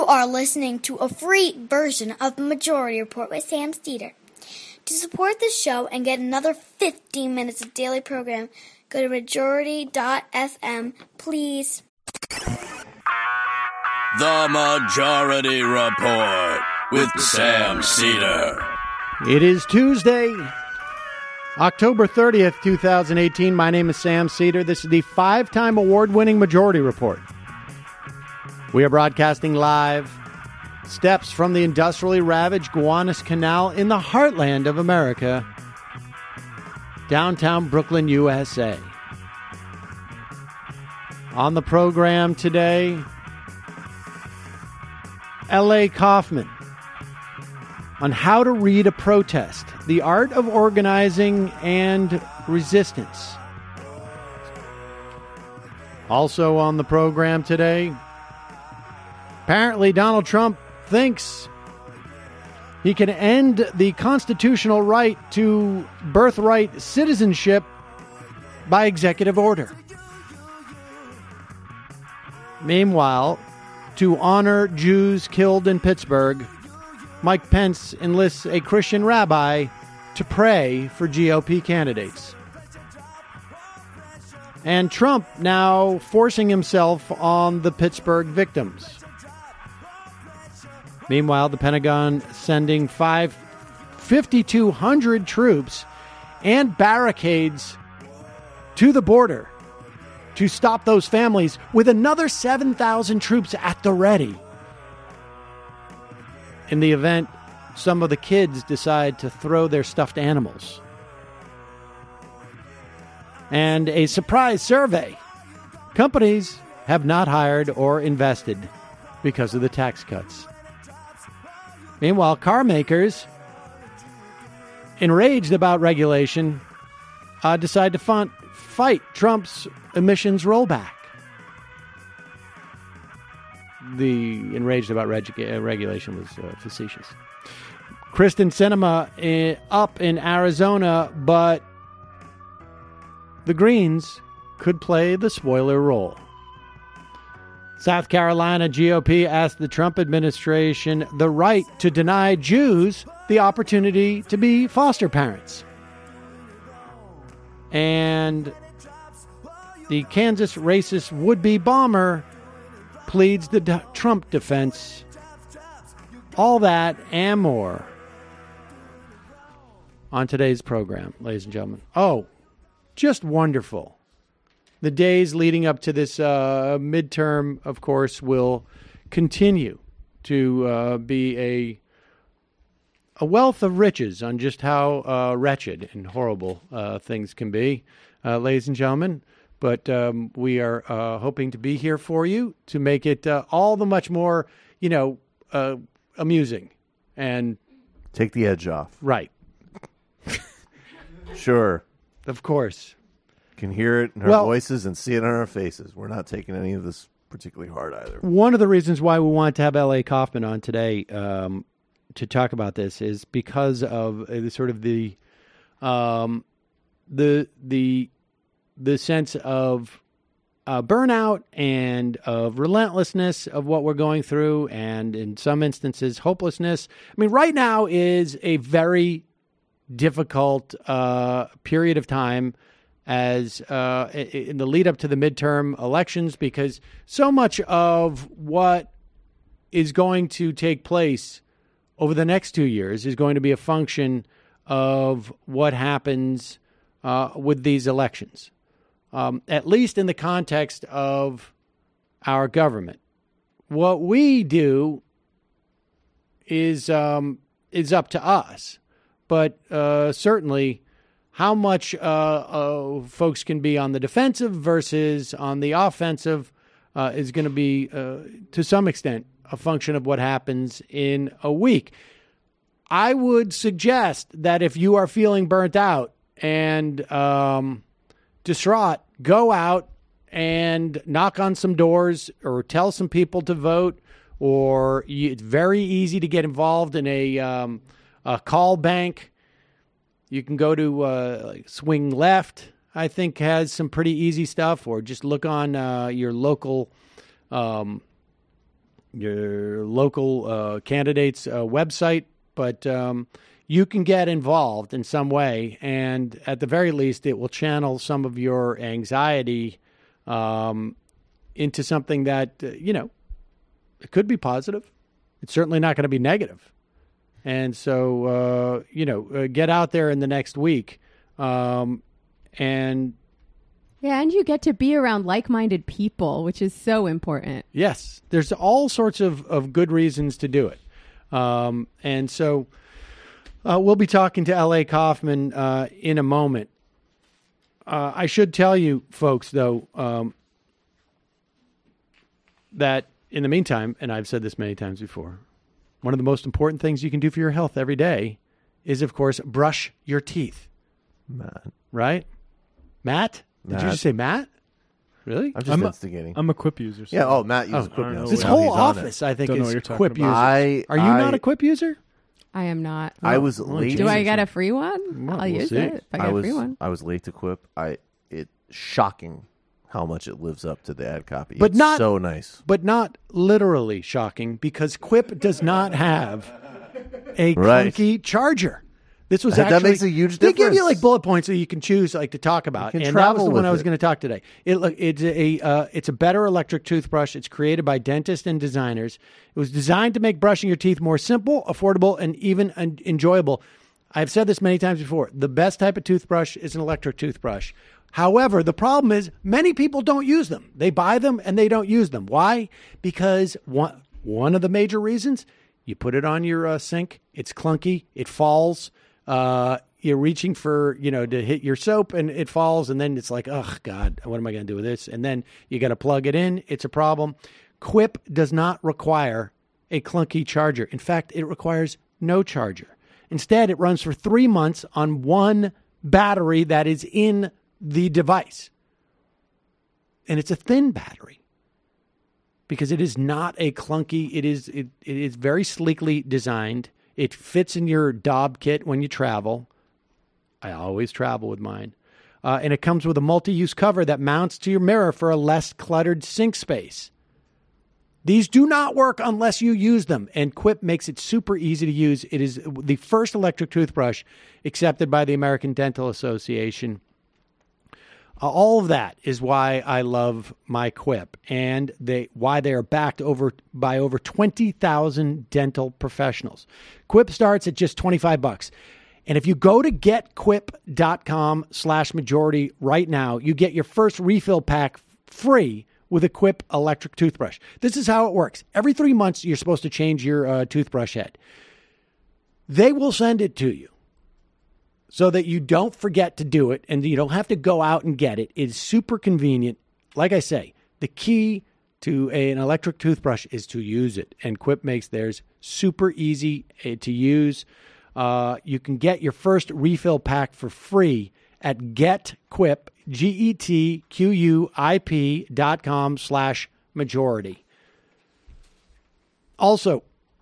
are listening to a free version of the Majority Report with Sam Steeder. To support the show and get another 15 minutes of daily program, go to majority.fm, please. The Majority Report with Sam Steeder. It is Tuesday, October 30th, 2018. My name is Sam Steeder. This is the 5-time award-winning Majority Report. We are broadcasting live steps from the industrially ravaged Gowanus Canal in the heartland of America, downtown Brooklyn, USA. On the program today, L.A. Kaufman on how to read a protest, the art of organizing and resistance. Also on the program today, apparently Donald Trump thinks he can end the constitutional right to birthright citizenship by executive order. Meanwhile, to honor Jews killed in Pittsburgh, Mike Pence enlists a Christian rabbi to pray for GOP candidates. And Trump now forcing himself on the Pittsburgh victims. Meanwhile, the Pentagon sending 5,200 troops and barricades to the border to stop those families, with another 7,000 troops at the ready. In the event some of the kids decide to throw their stuffed animals. And a surprise survey. Companies have not hired or invested because of the tax cuts. Meanwhile, car makers, enraged about regulation, decide to fight Trump's emissions rollback. The enraged about regulation was facetious. Kyrsten Sinema up in Arizona, but the Greens could play the spoiler role. South Carolina GOP asked the Trump administration the right to deny Jews the opportunity to be foster parents. And the Kansas racist would-be bomber pleads the Trump defense. All that and more on today's program, ladies and gentlemen. Oh, just wonderful. The days leading up to this midterm, of course, will continue to be a wealth of riches on just how wretched and horrible things can be, ladies and gentlemen. But we are hoping to be here for you to make it all the much more, amusing and take the edge off. Right. Sure. Of course. Can hear it in our voices and see it on our faces. We're not taking any of this particularly hard either. One of the reasons why we want to have L.A. Kaufman on today to talk about this is because of sort of the sense of burnout and of relentlessness of what we're going through, and in some instances, hopelessness. I mean, right now is a very difficult period of time as in the lead up to the midterm elections, because so much of what is going to take place over the next 2 years is going to be a function of what happens with these elections, at least in the context of our government. What we do is up to us, but certainly how much folks can be on the defensive versus on the offensive is going to be, to some extent, a function of what happens in a week. I would suggest that if you are feeling burnt out and distraught, go out and knock on some doors or tell some people to vote, or it's very easy to get involved in a call bank. You can go to Swing Left, I think, has some pretty easy stuff, or just look on your local your local candidate's website, but you can get involved in some way, and at the very least, it will channel some of your anxiety into something that, it could be positive. It's certainly not going to be negative. And so, get out there in the next week. And you get to be around like-minded people, which is so important. Yes, there's all sorts of good reasons to do it. And so we'll be talking to L.A. Kaufman in a moment. I should tell you, folks, though, that in the meantime, and I've said this many times before, one of the most important things you can do for your health every day is, of course, brush your teeth. Matt. Right? Matt? Did you just say Matt? Really? I'm just instigating. I'm a Quip user. So yeah, Matt uses Quip now. This whole office, I think, is Quip users. Are you not a Quip user? I am not. I was late. Do I get a free one? Well, I'll use it if I get a free one. I was late to Quip. It's shocking how much it lives up to the ad copy. But it's not so nice. But not literally shocking, because Quip does not have a clunky charger. This was actually, that makes a huge they difference. give you like bullet points so you can choose like to talk about, and that was the one I was going to talk today. It's a better electric toothbrush. It's created by dentists and designers. It was designed to make brushing your teeth more simple, affordable, and even enjoyable. I've said this many times before. The best type of toothbrush is an electric toothbrush. However, the problem is many people don't use them. They buy them and they don't use them. Why? Because one of the major reasons, you put it on your sink, it's clunky, it falls. You're reaching for, to hit your soap and it falls, and then it's like, oh God, what am I going to do with this? And then you got to plug it in. It's a problem. Quip does not require a clunky charger. In fact, it requires no charger. Instead, it runs for 3 months on one battery that is in the device. And it's a thin battery because it is not a clunky, it is very sleekly designed. It fits in your Dob kit when you travel. I always travel with mine. And it comes with a multi-use cover that mounts to your mirror for a less cluttered sink space. These do not work unless you use them, and Quip makes it super easy to use. It is the first electric toothbrush accepted by the American Dental Association. All of that is why I love my Quip, and why they are backed by over 20,000 dental professionals. Quip starts at just $25. And if you go to getquip.com/majority right now, you get your first refill pack free with a Quip electric toothbrush. This is how it works. Every 3 months, you're supposed to change your toothbrush head. They will send it to you so that you don't forget to do it and you don't have to go out and get it. It's super convenient. Like I say, the key to an electric toothbrush is to use it, and Quip makes theirs super easy to use. You can get your first refill pack for free at GetQuip, GetQuip.com/majority. Also,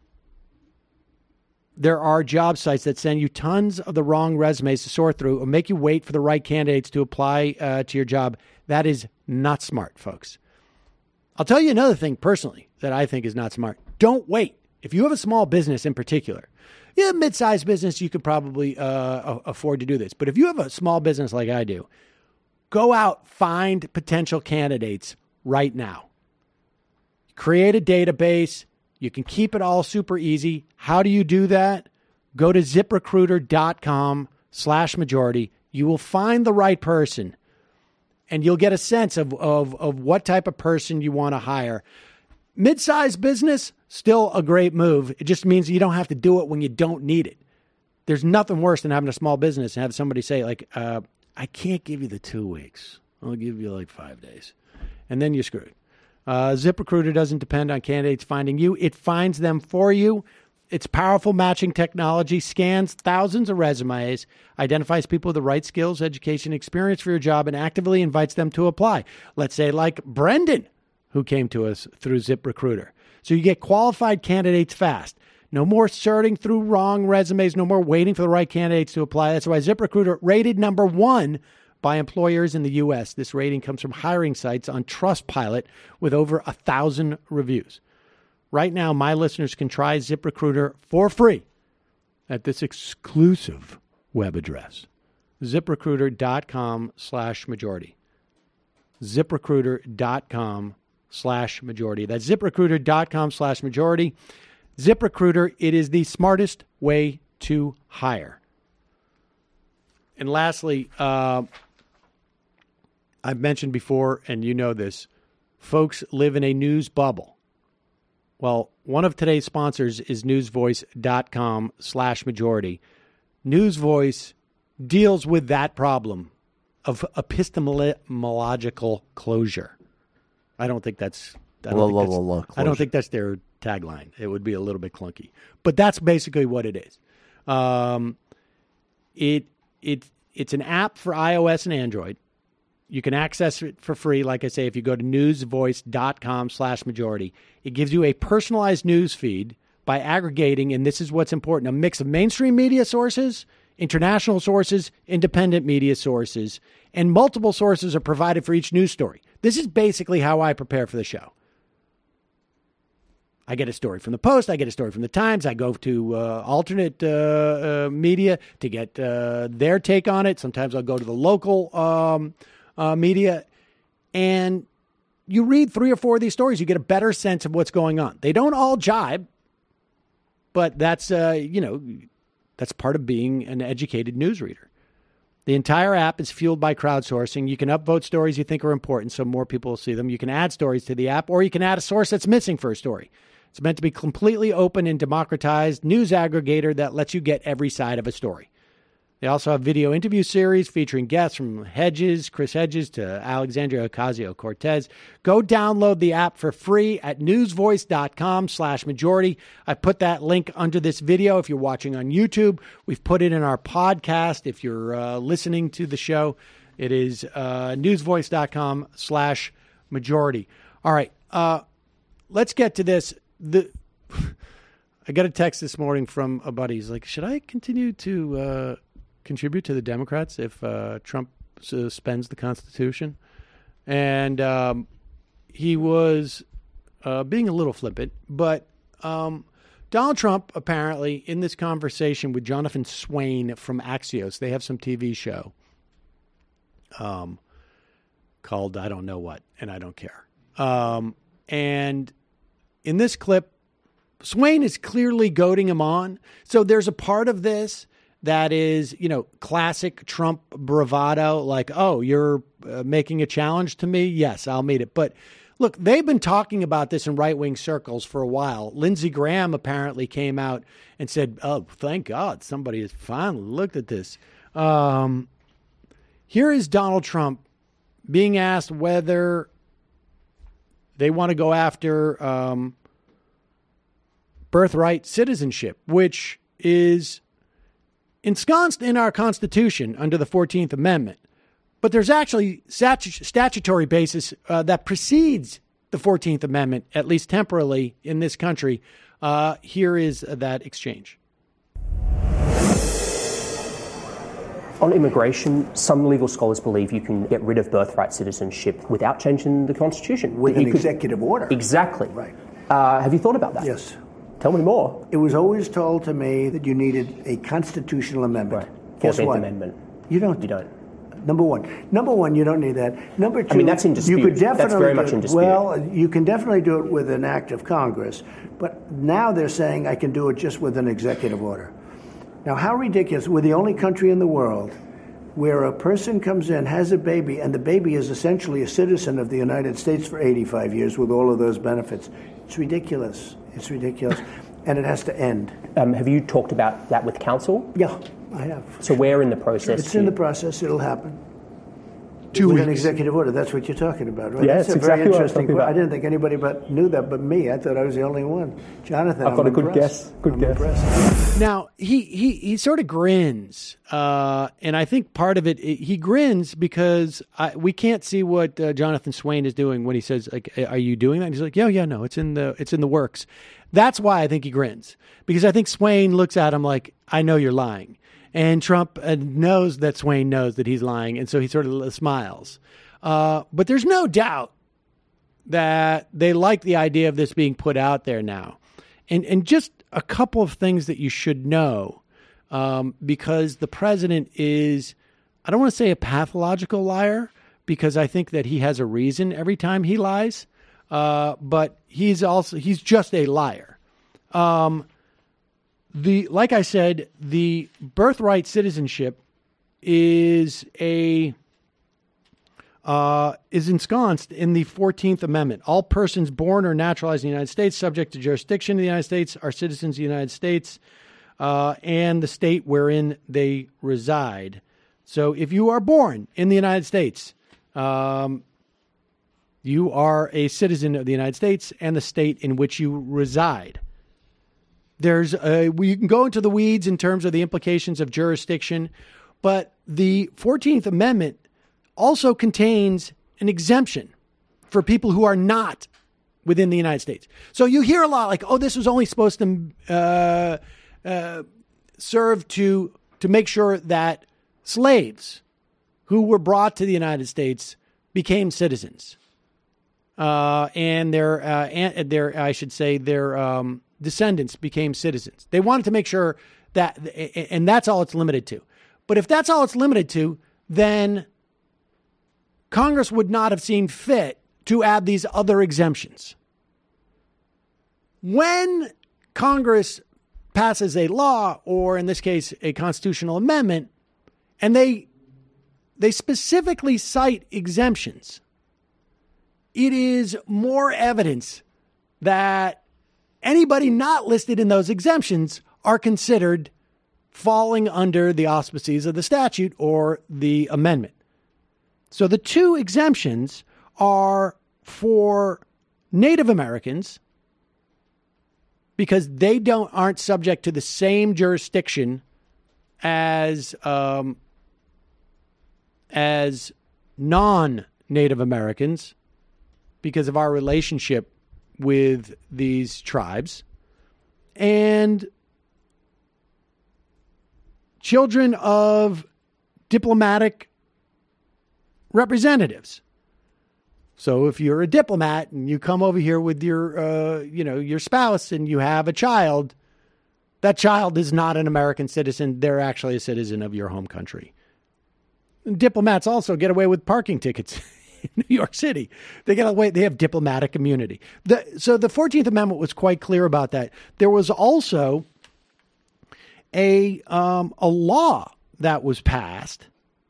there are job sites that send you tons of the wrong resumes to sort through or make you wait for the right candidates to apply to your job. That is not smart, folks. I'll tell you another thing personally that I think is not smart. Don't wait. If you have a small business in particular, mid-sized business, you could probably afford to do this. But if you have a small business like I do, go out, find potential candidates right now. Create a database. You can keep it all super easy. How do you do that? Go to ZipRecruiter.com/majority. You will find the right person, and you'll get a sense of what type of person you want to hire. Mid-sized business, still a great move. It just means you don't have to do it when you don't need it. There's nothing worse than having a small business and have somebody say, like, I can't give you the 2 weeks. I'll give you like 5 days. And then you're screwed. ZipRecruiter doesn't depend on candidates finding you. It finds them for you. Its powerful matching technology scans thousands of resumes, identifies people with the right skills, education, experience for your job, and actively invites them to apply. Let's say like Brendan, who came to us through ZipRecruiter. So you get qualified candidates fast. No more sorting through wrong resumes. No more waiting for the right candidates to apply. That's why ZipRecruiter rated number 1 by employers in the U.S. This rating comes from hiring sites on Trustpilot with over 1,000 reviews. Right now, my listeners can try ZipRecruiter for free at this exclusive web address, ZipRecruiter.com/majority. ZipRecruiter.com/majority. That's ZipRecruiter.com/majority. ZipRecruiter, it is the smartest way to hire. And lastly, I've mentioned before, and you know this, folks live in a news bubble. Well, one of today's sponsors is newsvoice.com/majority. Newsvoice deals with that problem of epistemological closure. I don't think that's their tagline. It would be a little bit clunky, but that's basically what it is. It's an app for iOS and Android. You can access it for free. Like I say, if you go to newsvoice.com/majority, it gives you a personalized news feed by aggregating, and this is what's important, a mix of mainstream media sources, international sources, independent media sources, and multiple sources are provided for each news story. This is basically how I prepare for the show. I get a story from the Post. I get a story from the Times. I go to alternate media to get their take on it. Sometimes I'll go to the local media, and you read 3 or 4 of these stories, you get a better sense of what's going on. They don't all jibe, but that's that's part of being an educated newsreader. The entire app is fueled by crowdsourcing. You can upvote stories you think are important so more people will see them. You can add stories to the app, or you can add a source that's missing for a story. It's meant to be completely open and democratized news aggregator that lets you get every side of a story. They also have video interview series featuring guests from Chris Hedges to Alexandria Ocasio-Cortez. Go download the app for free at newsvoice.com/majority. I put that link under this video if you're watching on YouTube. We've put it in our podcast. If you're listening to the show, it is newsvoice.com/majority. All right, let's get to this. I got a text this morning from a buddy. He's like, should I continue to contribute to the Democrats if Trump suspends the Constitution? And he was being a little flippant, but Donald Trump apparently in this conversation with Jonathan Swain from Axios, they have some TV show called I don't know what, and I don't care. And in this clip, Swain is clearly goading him on. So there's a part of this that is, classic Trump bravado, like, oh, you're making a challenge to me? Yes, I'll meet it. But look, they've been talking about this in right-wing circles for a while. Lindsey Graham apparently came out and said, oh, thank God somebody has finally looked at this. Here is Donald Trump being asked whether they want to go after birthright citizenship, which is ensconced in our Constitution under the 14th Amendment. But there's actually statutory basis that precedes the 14th Amendment, at least temporarily in this country. Here is that exchange. On immigration, some legal scholars believe you can get rid of birthright citizenship without changing the Constitution. With an executive order. Exactly. Right. Have you thought about that? Yes. Tell me more. It was always told to me that you needed a constitutional amendment. Right. Guess 14th what? Amendment. You don't. Number one, you don't need that. Number two, I mean, that's in dispute. You could definitely that's very much in dispute. Well, you can definitely do it with an act of Congress, but now they're saying I can do it just with an executive order. Now, how ridiculous. We're the only country in the world where a person comes in, has a baby, and the baby is essentially a citizen of the United States for 85 years with all of those benefits. It's ridiculous. It's ridiculous. And it has to end. Have you talked about that with counsel? Yeah, I have. So where in the process? It's in the process. It'll happen. 2 with weeks. an executive order. That's what you're talking about, right? Yeah, that's it's a very exactly what I'm interesting talking about. I didn't think anybody knew that but me. I thought I was the only one. Jonathan, I've got I'm a good impressed. guess. Good I'm guess. impressed. Now, he sort of grins, and I think part of it, he grins because we can't see what Jonathan Swain is doing when he says, like, are you doing that? And he's like, yeah, no, it's in the works. That's why I think he grins, because I think Swain looks at him like, I know you're lying. And Trump knows that Swain knows that he's lying, and so he sort of smiles. But there's no doubt that they like the idea of this being put out there now. And just a couple of things that you should know, because the president is, I don't want to say a pathological liar, because I think that he has a reason every time he lies, but he's just a liar. Like I said, the birthright citizenship is ensconced in the 14th Amendment. All persons born or naturalized in the United States, subject to jurisdiction of the United States, are citizens of the United States and the state wherein they reside. So if you are born in the United States, you are a citizen of the United States and the state in which you reside. You can go into the weeds in terms of the implications of jurisdiction, but the 14th Amendment also contains an exemption for people who are not within the United States. So you hear a lot like, oh, this was only supposed to serve to make sure that slaves who were brought to the United States became citizens. And their descendants became citizens. They wanted to make sure that, and that's all it's limited to. But if that's all it's limited to, then Congress would not have seen fit to add these other exemptions. When Congress passes a law, or in this case, a constitutional amendment, and they specifically cite exemptions, it is more evidence that anybody not listed in those exemptions are considered falling under the auspices of the statute or the amendment. So the two exemptions are for Native Americans, because they aren't subject to the same jurisdiction as non-Native Americans because of our relationship with these tribes, and children of diplomatic representatives. So if you're a diplomat and you come over here with your spouse and you have a child, that child is not an American citizen. They're actually a citizen of your home country. And diplomats also get away with parking tickets in New York City. They get away. They have diplomatic immunity. So the 14th Amendment was quite clear about that. There was also a law that was passed,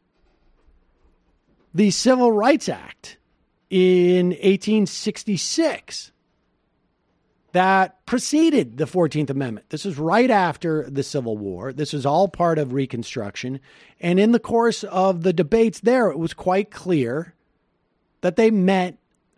the Civil Rights Act in 1866, that preceded the 14th Amendment. This is right after the Civil War. This is all part of Reconstruction. And in the course of the debates there, it was quite clear that they meant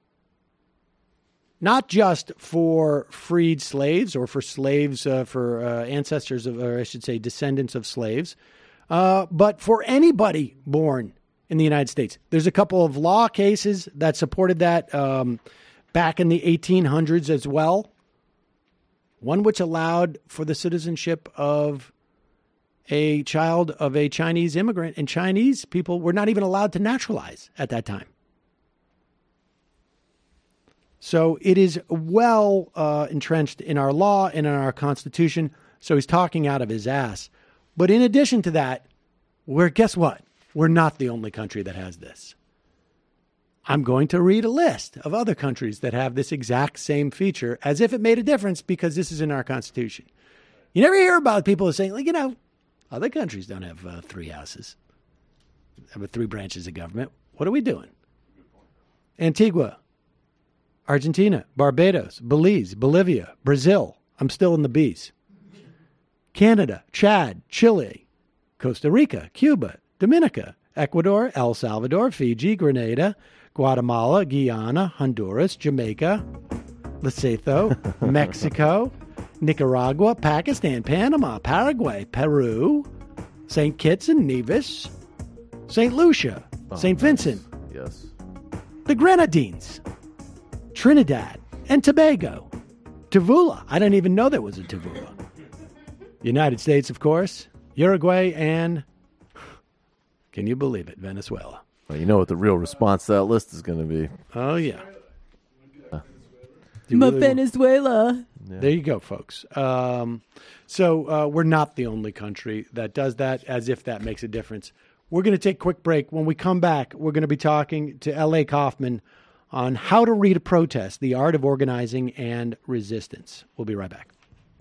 not just for freed slaves or for slaves, for ancestors of, or I should say descendants of slaves, but for anybody born in the United States. There's a couple of law cases that supported that back in the 1800s as well. One which allowed for the citizenship of a child of a Chinese immigrant, and Chinese people were not even allowed to naturalize at that time. So it is well entrenched in our law and in our Constitution. So he's talking out of his ass. But in addition to that, guess what? We're not the only country that has this. I'm going to read a list of other countries that have this exact same feature, as if it made a difference, because this is in our Constitution. You never hear about people saying, other countries don't have three houses. They have three branches of government. What are we doing? Antigua, Argentina, Barbados, Belize, Bolivia, Brazil. I'm still in the B's. Canada, Chad, Chile, Costa Rica, Cuba, Dominica, Ecuador, El Salvador, Fiji, Grenada, Guatemala, Guyana, Honduras, Jamaica, Lesotho, Mexico, Nicaragua, Pakistan, Panama, Paraguay, Peru, St. Kitts and Nevis, St. Lucia, St. Vincent, Yes. the Grenadines, Trinidad and Tobago, Tuvula. I didn't even know there was a Tuvula. United States, of course, Uruguay, and, can you believe it, Venezuela. Well, you know what the real response to that list is going to be. Oh, yeah. Venezuela. Yeah. There you go, folks. So we're not the only country that does that, as if that makes a difference. We're going to take a quick break. When we come back, we're going to be talking to L.A. Kaufman on how to read a protest, the art of organizing and resistance. We'll be right back.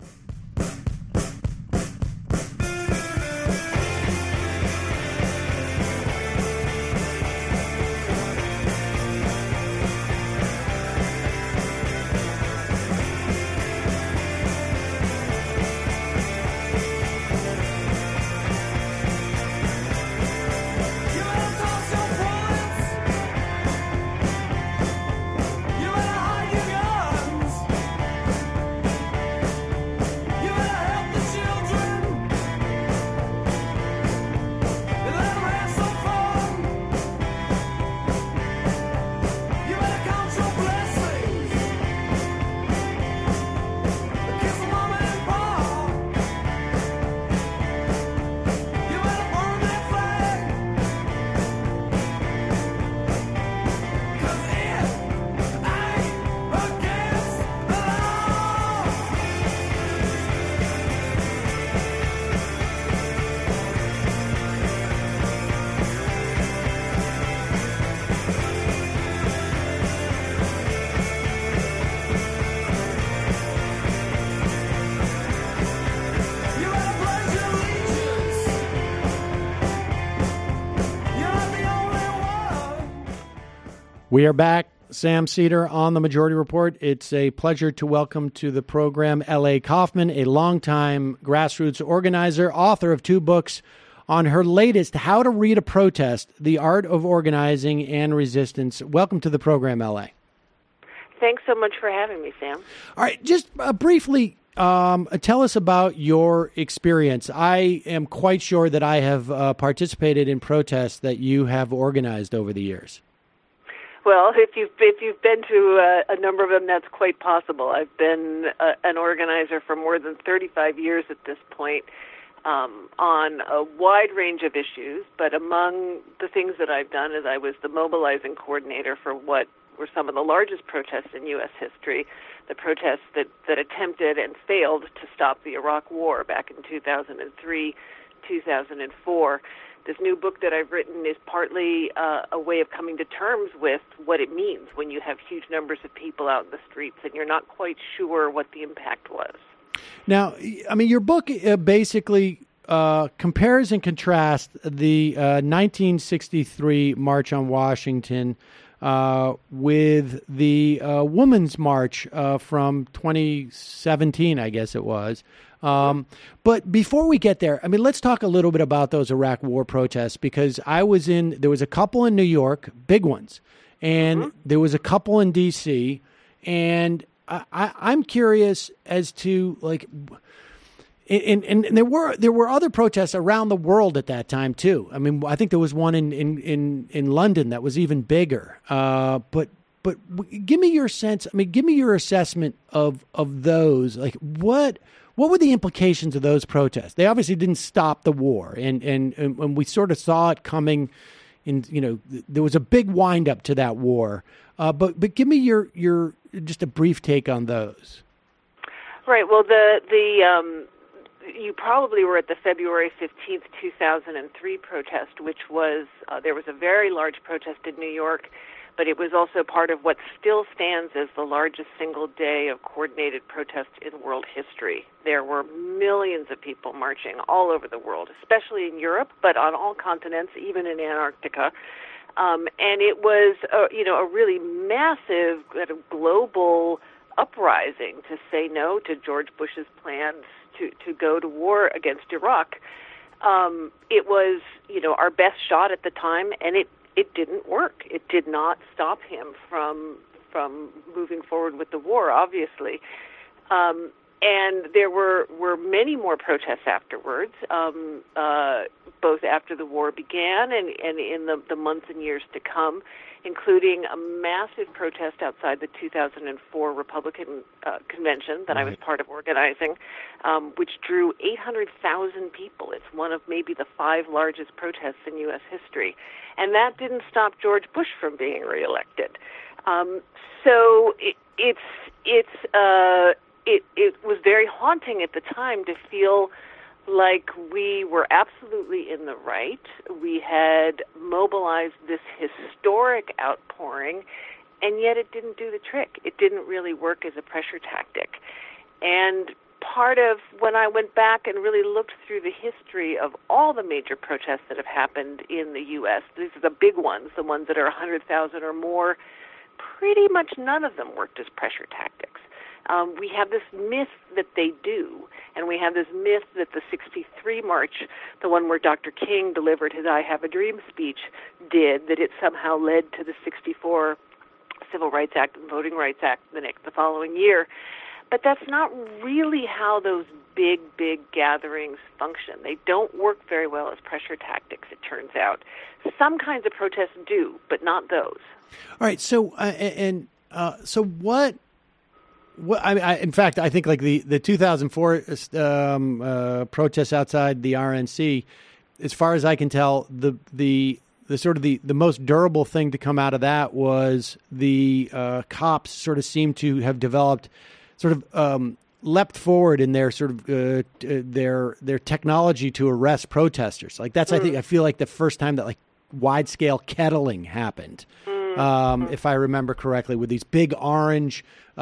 We are back. Sam Seder on the Majority Report. It's a pleasure to welcome to the program L.A. Kaufman, a longtime grassroots organizer, author of 2 books on her latest, How to Read a Protest, The Art of Organizing and Resistance. Welcome to the program, L.A. Thanks so much for having me, Sam. All right, just briefly, tell us about your experience. I am quite sure that I have participated in protests that you have organized over the years. Well, if you've been to a number of them, that's quite possible. I've been an organizer for more than 35 years at this point on a wide range of issues, but among the things that I've done is I was the mobilizing coordinator for what were some of the largest protests in U.S. history, the protests that attempted and failed to stop the Iraq War back in 2003, 2004. This new book that I've written is partly a way of coming to terms with what it means when you have huge numbers of people out in the streets and you're not quite sure what the impact was. Now, I mean, your book basically compares and contrasts the 1963 March on Washington with the Women's March from 2017, I guess it was. But before we get there, I mean, let's talk a little bit about those Iraq War protests, because there was a couple in New York, big ones, and there was a couple in D.C., and I'm curious as to, like, and there were other protests around the world at that time too. I mean, I think there was one in London that was even bigger. But give me your sense. I mean, give me your assessment of those. Like, what were the implications of those protests? They obviously didn't stop the war, and we sort of saw it coming. There was a big wind up to that war. But give me your just a brief take on those. Right. Well, you probably were at the February 15th, 2003 protest, which was, there was a very large protest in New York, but it was also part of what still stands as the largest single day of coordinated protest in world history. There were millions of people marching all over the world, especially in Europe, but on all continents, even in Antarctica. And it was, a really massive kind of global uprising to say no to George Bush's plans to go to war against Iraq. It was, our best shot at the time, and it didn't work. It did not stop him from moving forward with the war, obviously. And there were many more protests afterwards, both after the war began and in the months and years to come, including a massive protest outside the 2004 Republican convention that I was part of organizing, which drew 800,000 people. It's one of maybe the 5 largest protests in U.S. history. And that didn't stop George Bush from being reelected. So it was very haunting at the time to feel like we were absolutely in the right. We had mobilized this historic outpouring, and yet it didn't do the trick. It didn't really work as a pressure tactic. And part of when I went back and really looked through the history of all the major protests that have happened in the U.S., these are the big ones, the ones that are 100,000 or more, pretty much none of them worked as pressure tactics. We have this myth that they do, and we have this myth that the 63 march, the one where Dr. King delivered his I Have a Dream speech, did, that it somehow led to the 64 Civil Rights Act and Voting Rights Act the following year. But that's not really how those big gatherings function. They don't work very well as pressure tactics, it turns out. Some kinds of protests do, but not those. All right. So, so what? In fact, I think like the 2004 protests outside the RNC, as far as I can tell, the sort of the most durable thing to come out of that was the cops sort of seemed to have developed sort of leapt forward in their sort of their technology to arrest protesters. Like that's I feel like the first time that like wide scale kettling happened. If I remember correctly, with these big orange,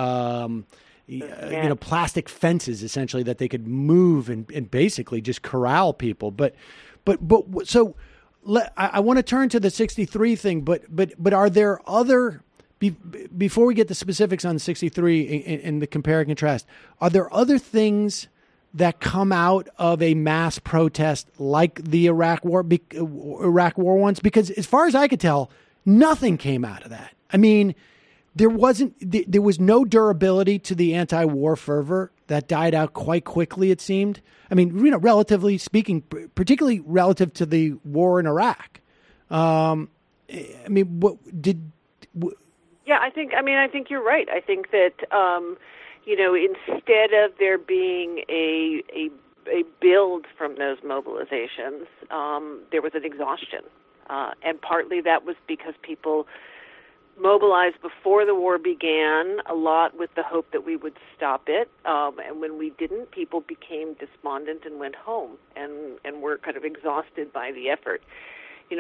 plastic fences, essentially that they could move and basically just corral people. But so I want to turn to the 63 thing. But are there other before we get the specifics on 63 and the compare and contrast? Are there other things that come out of a mass protest like the Iraq War ones? Because as far as I could tell, nothing came out of that. I mean, there was no durability to the anti-war fervor that died out quite quickly, it seemed. I mean, relatively speaking, particularly relative to the war in Iraq. I mean, Yeah, I think you're right. I think that instead of there being a build from those mobilizations, there was an exhaustion. And partly that was because people mobilized before the war began, a lot with the hope that we would stop it. And when we didn't, people became despondent and went home and were kind of exhausted by the effort. You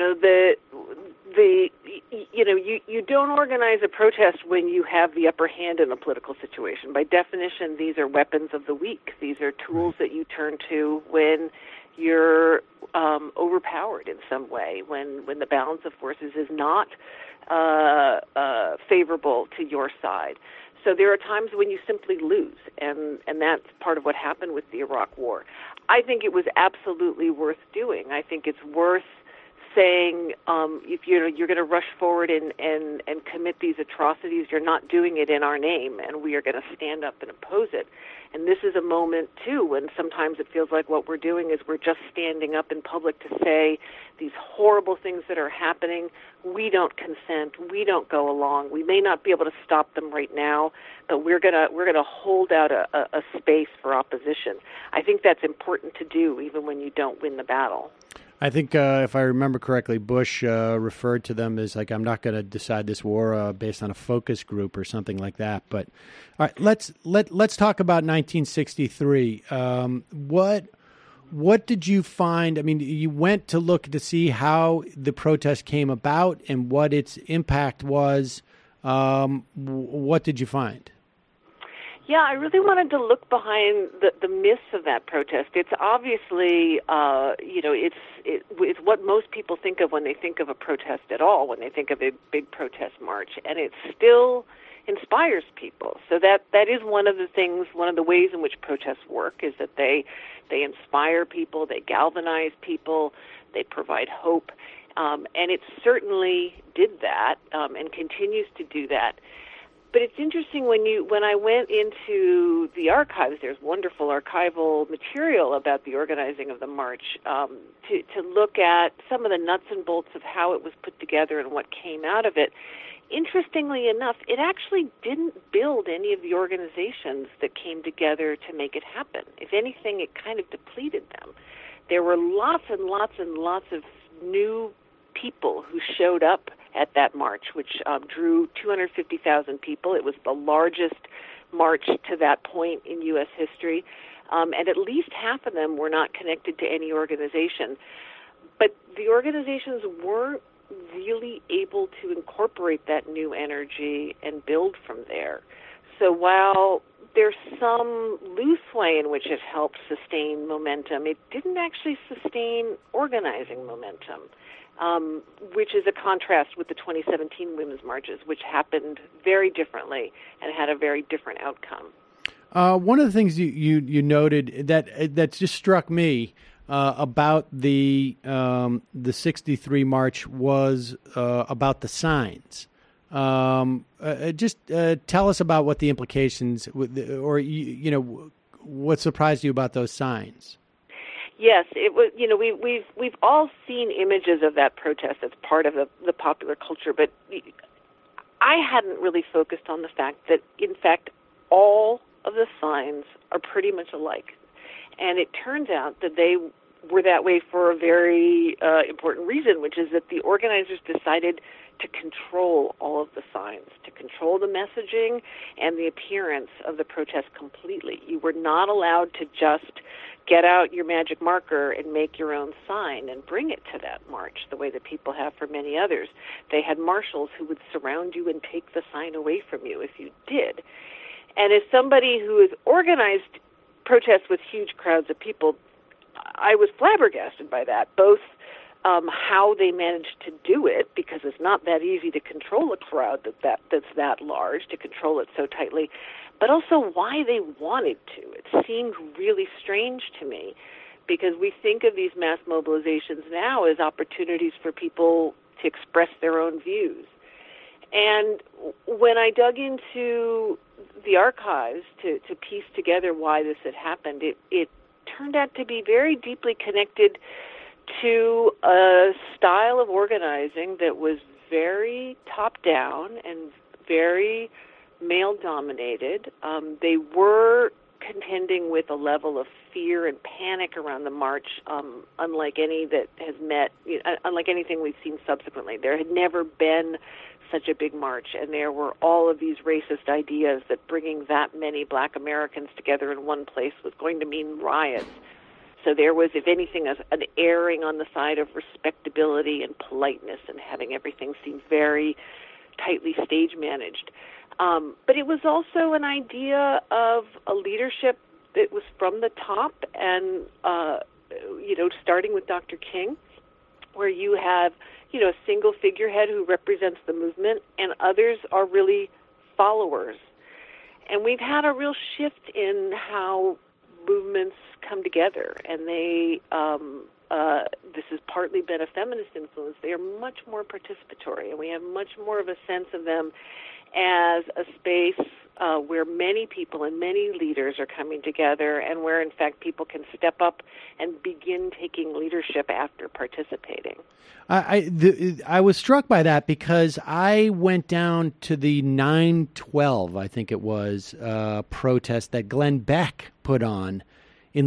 don't organize a protest when you have the upper hand in a political situation. By definition, these are weapons of the weak. These are tools that you turn to when you're overpowered in some way, when the balance of forces is not favorable to your side. So there are times when you simply lose, and that's part of what happened with the Iraq War. I think it was absolutely worth doing. I think it's worth saying, if you're going to rush forward and commit these atrocities, you're not doing it in our name, and we are going to stand up and oppose it. And this is a moment, too, when sometimes it feels like what we're doing is we're just standing up in public to say these horrible things that are happening. We don't consent. We don't go along. We may not be able to stop them right now, but we're gonna hold out a space for opposition. I think that's important to do, even when you don't win the battle. I think if I remember correctly, Bush referred to them as like, I'm not going to decide this war based on a focus group or something like that. But all right, let's talk about 1963. What did you find? I mean, you went to look to see how the protest came about and what its impact was. What did you find? Yeah, I really wanted to look behind the myths of that protest. It's obviously, it's what most people think of when they think of a protest at all, when they think of a big protest march, and it still inspires people. So that is one of the ways in which protests work, is that they inspire people, they galvanize people, they provide hope, and it certainly did that and continues to do that. But it's interesting when I went into the archives, there's wonderful archival material about the organizing of the march, to look at some of the nuts and bolts of how it was put together and what came out of it. Interestingly enough, it actually didn't build any of the organizations that came together to make it happen. If anything, it kind of depleted them. There were lots and lots and lots of new people who showed up at that march, which drew 250,000 people. It was the largest march to that point in U.S. history, and at least half of them were not connected to any organization. But the organizations weren't really able to incorporate that new energy and build from there. So while there's some loose way in which it helped sustain momentum, it didn't actually sustain organizing momentum, which is a contrast with the 2017 women's marches, which happened very differently and had a very different outcome. One of the things you noted that just struck me about the 63 march was about the signs. Just tell us about what the implications, or what surprised you about those signs. Yes, it was. We've all seen images of that protest as part of the popular culture, but I hadn't really focused on the fact that, in fact, all of the signs are pretty much alike. And it turns out that they were that way for a very important reason, which is that the organizers decided to control all of the signs, to control the messaging and the appearance of the protest completely. You were not allowed to just get out your magic marker and make your own sign and bring it to that march the way that people have for many others. They had marshals who would surround you and take the sign away from you if you did. And as somebody who has organized protests with huge crowds of people, I was flabbergasted by that, both how they managed to do it, because it's not that easy to control a crowd that's that large, to control it so tightly, but also why they wanted to. It seemed really strange to me, because we think of these mass mobilizations now as opportunities for people to express their own views. And when I dug into the archives to piece together why this had happened, it turned out to be very deeply connected to a style of organizing that was very top-down and very male-dominated. They were contending with a level of fear and panic around the march, unlike unlike anything we've seen subsequently. There had never been such a big march, and there were all of these racist ideas that bringing that many black Americans together in one place was going to mean riots. So there was, if anything, an erring on the side of respectability and politeness and having everything seem very tightly stage managed. But it was also an idea of a leadership that was from the top, and starting with Dr. King, where you have a single figurehead who represents the movement, and others are really followers. And we've had a real shift in how movements come together, and they this has partly been a feminist influence. They are much more participatory, and we have much more of a sense of them as a space where many people and many leaders are coming together, and where, in fact, people can step up and begin taking leadership after participating. I was struck by that because I went down to the 9/12, I think it was, protest that Glenn Beck put on in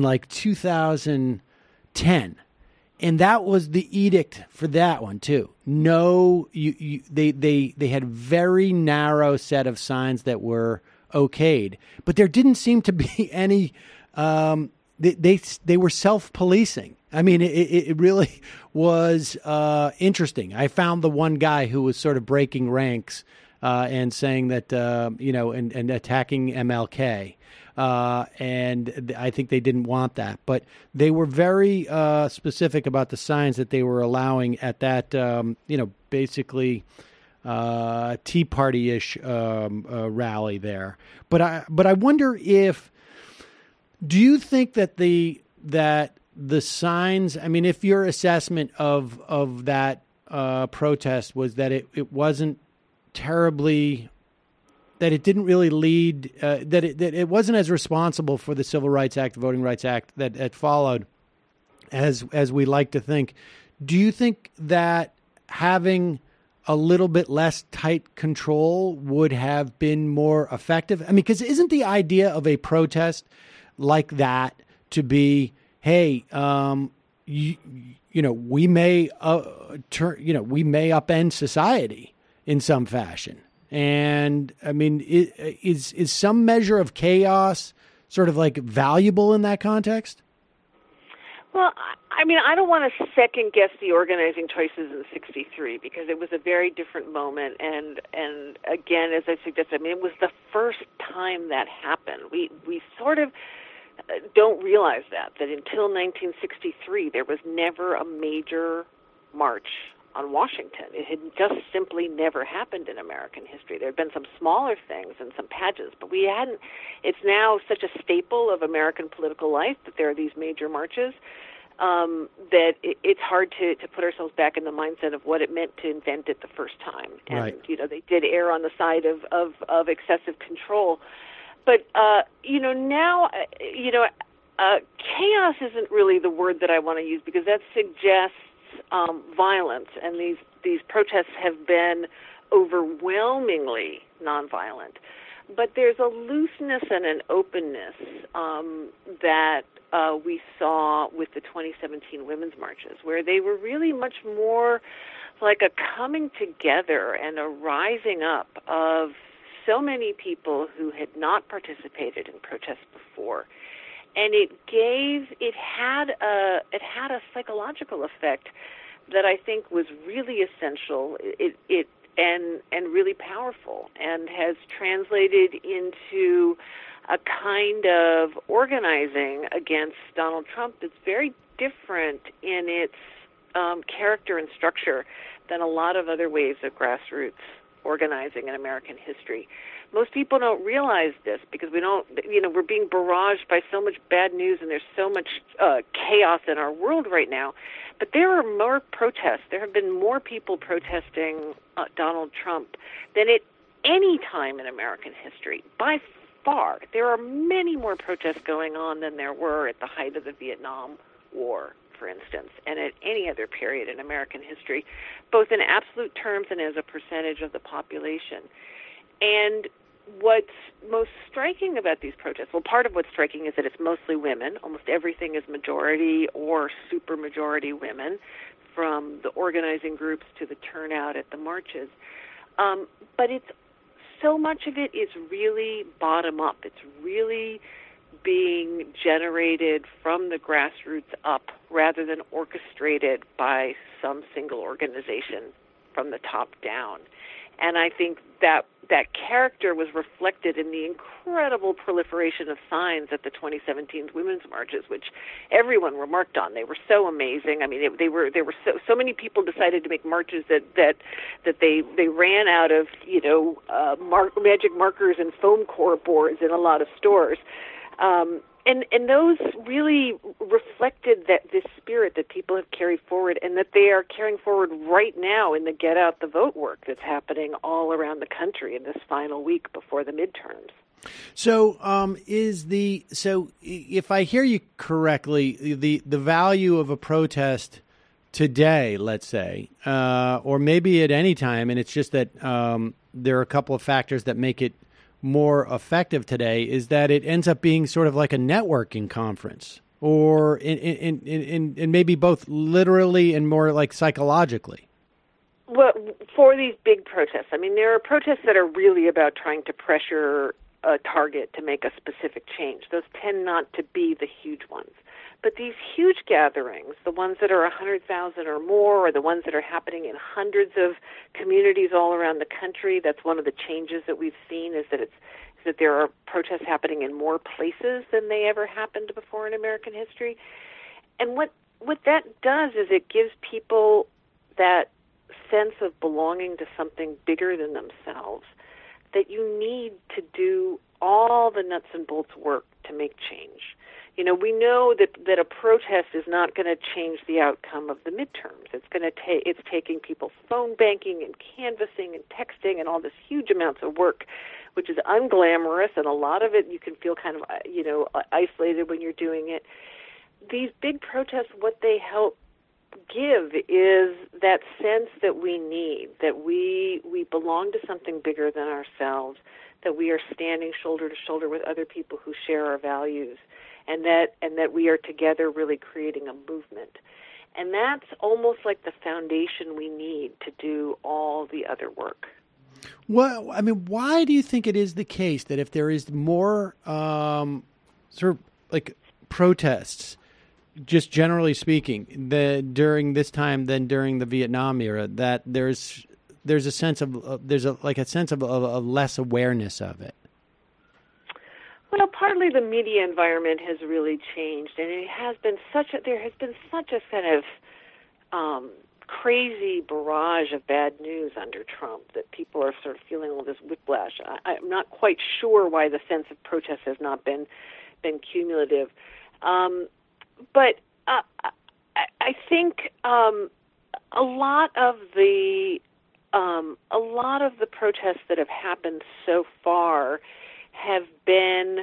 2010. And that was the edict for that one too. No, they had very narrow set of signs that were okayed, but there didn't seem to be any. They were self-policing. I mean, it really was interesting. I found the one guy who was sort of breaking ranks and saying that and attacking MLK. And I think they didn't want that, but they were very specific about the signs that they were allowing at that, basically Tea Party-ish rally there. But I wonder do you think that the signs? I mean, if your assessment of that protest was that it wasn't terribly. That it didn't really lead, that it wasn't as responsible for the Civil Rights Act, the Voting Rights Act that followed, as we like to think. Do you think that having a little bit less tight control would have been more effective? I mean, because isn't the idea of a protest like that to be, hey, we may we may upend society in some fashion. And I mean, is some measure of chaos sort of like valuable in that context? Well, I mean, I don't want to second guess the organizing choices in '63 because it was a very different moment. And again, as I suggested, I mean, it was the first time that happened. We sort of don't realize that until 1963, there was never a major march on Washington. It had just simply never happened in American history. There had been some smaller things and some pageants, but we hadn't. It's now such a staple of American political life that there are these major marches that it's hard to put ourselves back in the mindset of what it meant to invent it the first time. And, right. They did err on the side of excessive control. But, now, chaos isn't really the word that I want to use because that suggests violence, and these protests have been overwhelmingly nonviolent. But there's a looseness and an openness that we saw with the 2017 women's marches, where they were really much more like a coming together and a rising up of so many people who had not participated in protests before. And it had a psychological effect that I think was really essential. And really powerful, and has translated into a kind of organizing against Donald Trump that's very different in its character and structure than a lot of other ways of grassroots organizing in American history. Most people don't realize this because we're being barraged by so much bad news, and there's so much chaos in our world right now. But there are more protests. There have been more people protesting Donald Trump than at any time in American history, by far. There are many more protests going on than there were at the height of the Vietnam War, for instance, and at any other period in American history, both in absolute terms and as a percentage of the population. And what's most striking about these protests, well, part of what's striking is that it's mostly women. Almost everything is majority or supermajority women, from the organizing groups to the turnout at the marches. But so much of it is really bottom up. It's really being generated from the grassroots up rather than orchestrated by some single organization from the top down. And I think that character was reflected in the incredible proliferation of signs at the 2017 women's marches, which everyone remarked on. They were so amazing. I mean, there were so many people decided to make marches that they ran out of magic markers and foam core boards in a lot of stores. And those really reflected this spirit that people have carried forward, and that they are carrying forward right now in the Get Out the Vote work that's happening all around the country in this final week before the midterms. So, if I hear you correctly, the value of a protest today, let's say, or maybe at any time, and it's just that there are a couple of factors that make it more effective today, is that it ends up being sort of like a networking conference, or in maybe both literally and more like psychologically. Well, for these big protests, I mean, there are protests that are really about trying to pressure a target to make a specific change. Those tend not to be the huge ones. But these huge gatherings, the ones that are 100,000 or more, or the ones that are happening in hundreds of communities all around the country, that's one of the changes that we've seen, is that there are protests happening in more places than they ever happened before in American history. And what that does is it gives people that sense of belonging to something bigger than themselves, that you need to do all the nuts and bolts work to make change. We know that a protest is not going to change the outcome of the midterms. It's taking people's phone banking and canvassing and texting and all this huge amounts of work, which is unglamorous, and a lot of it you can feel kind of isolated when you're doing it. These big protests, what they help give is that sense that we need, that we belong to something bigger than ourselves, that we are standing shoulder to shoulder with other people who share our values. and that we are together really creating a movement. And that's almost like the foundation we need to do all the other work. Well, I mean, why do you think it is the case that if there is more sort of like protests, just generally speaking, during this time than during the Vietnam era, that there's a sense of a sense of less awareness of it? Well, partly the media environment has really changed, and there has been such a kind of crazy barrage of bad news under Trump that people are sort of feeling all this whiplash. I'm not quite sure why the sense of protest has not been cumulative, but I think a lot of the protests that have happened so far have been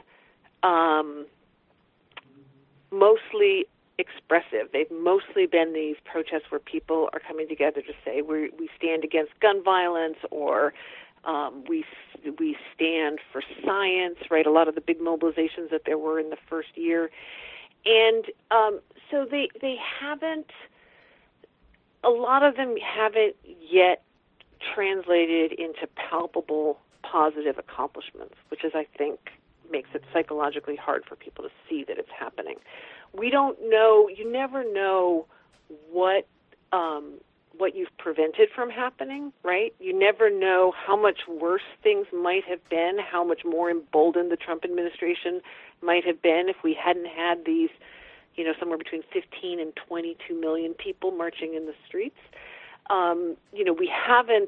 mostly expressive. They've mostly been these protests where people are coming together to say we stand against gun violence, or we stand for science, right? A lot of the big mobilizations that there were in the first year. And so they haven't, a lot of them haven't yet translated into palpable positive accomplishments, which is, I think, makes it psychologically hard for people to see that it's happening. We don't know, you never know what you've prevented from happening, right? You never know how much worse things might have been, how much more emboldened the Trump administration might have been if we hadn't had these, somewhere between 15 and 22 million people marching in the streets. We haven't,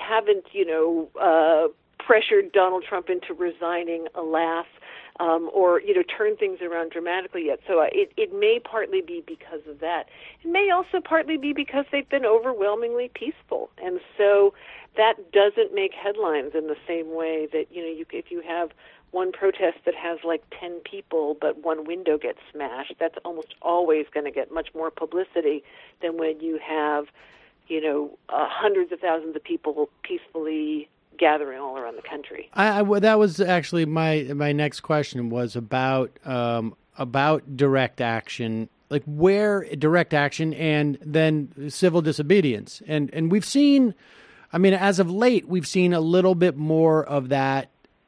pressured Donald Trump into resigning, alas, or turn things around dramatically yet. So it may partly be because of that. It may also partly be because they've been overwhelmingly peaceful, and so that doesn't make headlines in the same way that if you have one protest that has like 10 people but one window gets smashed, that's almost always going to get much more publicity than when you have hundreds of thousands of people peacefully gathering all around the country. That was actually my next question was about direct action, like where direct action and then civil disobedience. And we've seen, I mean, as of late, we've seen a little bit more of that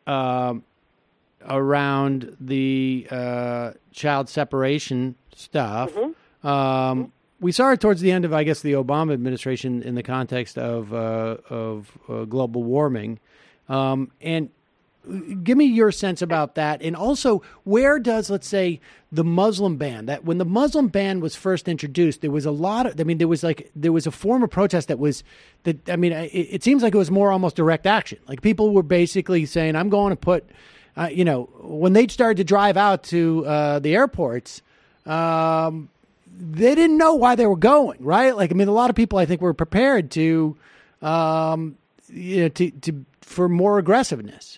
around the child separation stuff. Mm-hmm. We saw it towards the end of, I guess, the Obama administration in the context of global warming. And give me your sense about that. And also, where does, let's say, the Muslim ban, that when the Muslim ban was first introduced, there was a lot of, there was a form of protest it seems like it was more almost direct action. Like people were basically saying, I'm going to put, when they started to drive out to the airports, they didn't know why they were going, right? Like, I mean, a lot of people, I think, were prepared to for more aggressiveness.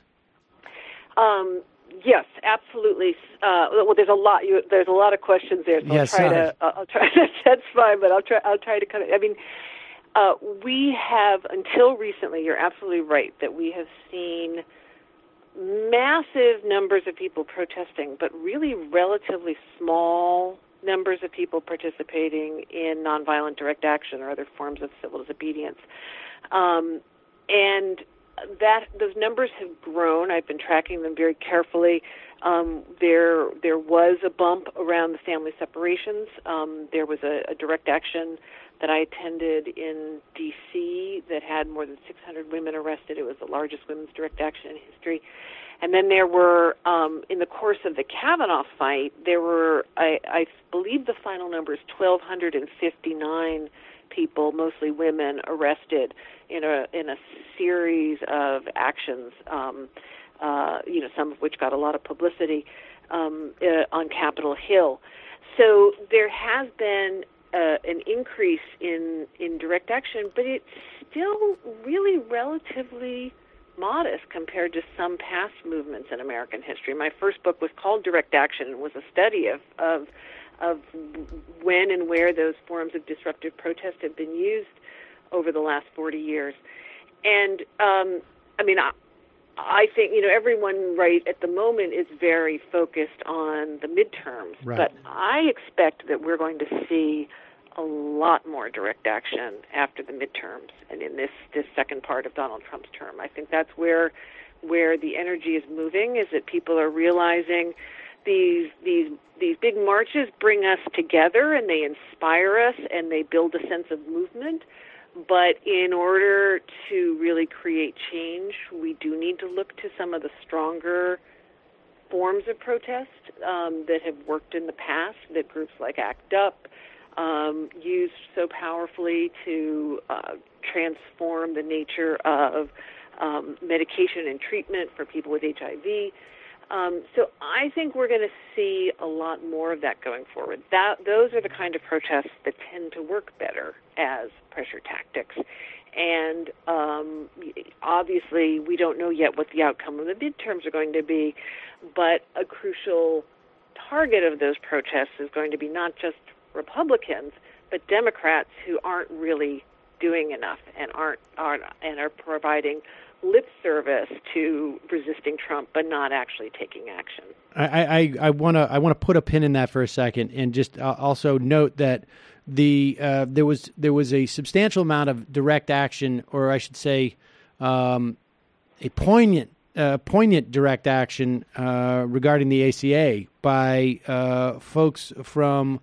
Yes, absolutely. Well, there's a lot of questions there. So yes, I'll try to. That's fine, but I'll try to kind of. I mean, we have until recently. You're absolutely right that we have seen massive numbers of people protesting, but really relatively small numbers of people participating in nonviolent direct action or other forms of civil disobedience. And those numbers have grown. I've been tracking them very carefully. There was a bump around the family separations. There was a direct action that I attended in D.C. that had more than 600 women arrested. It was the largest women's direct action in history. And then there were, in the course of the Kavanaugh fight, there were, I believe the final number is 1,259 people, mostly women, arrested in a series of actions, some of which got a lot of publicity on Capitol Hill. So there has been an increase in direct action, but it's still really relatively modest compared to some past movements in American history. My first book was called Direct Action and was a study of when and where those forms of disruptive protest have been used over the last 40 years. And, I think, everyone right at the moment is very focused on the midterms, Right. but I expect that we're going to see a lot more direct action after the midterms and in this second part of Donald Trump's term. I think that's where the energy is moving, is that people are realizing these big marches bring us together and they inspire us and they build a sense of movement. But in order to really create change, we do need to look to some of the stronger forms of protest that have worked in the past, that groups like ACT UP used so powerfully to transform the nature of medication and treatment for people with HIV. So I think we're going to see a lot more of that going forward. Those are the kind of protests that tend to work better as pressure tactics. And obviously, we don't know yet what the outcome of the midterms are going to be, but a crucial target of those protests is going to be not just Republicans, but Democrats who aren't really doing enough and are providing lip service to resisting Trump, but not actually taking action. I want to put a pin in that for a second, and just also note that there was a substantial amount of direct action, or I should say, a poignant direct action regarding the ACA by folks from